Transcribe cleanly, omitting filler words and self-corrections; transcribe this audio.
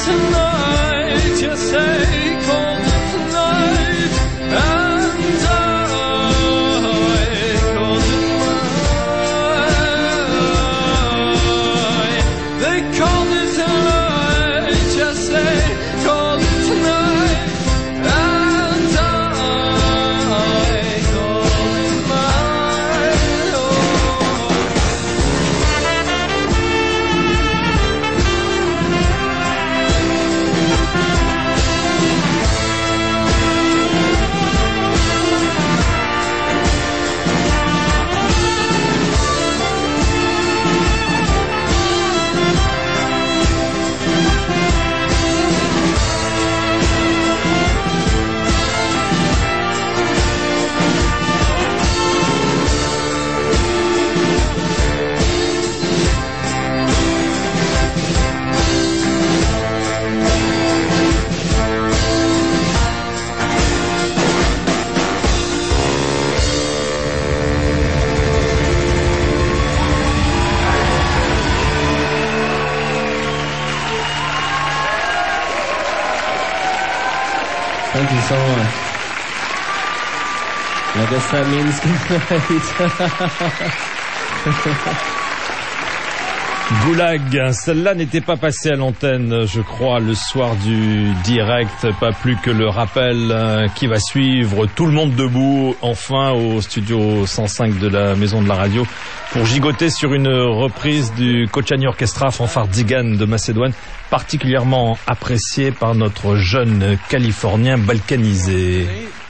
Thank you so much. I guess that means good night. Goulag, celle-là n'était pas passée à l'antenne, je crois, le soir du direct, pas plus que le rappel qui va suivre. Tout le monde debout, enfin, au studio 105 de la Maison de la Radio, pour gigoter sur une reprise du Kočani Orchestra Fanfare Tzigane de Macédoine, particulièrement appréciée par notre jeune Californien balkanisé.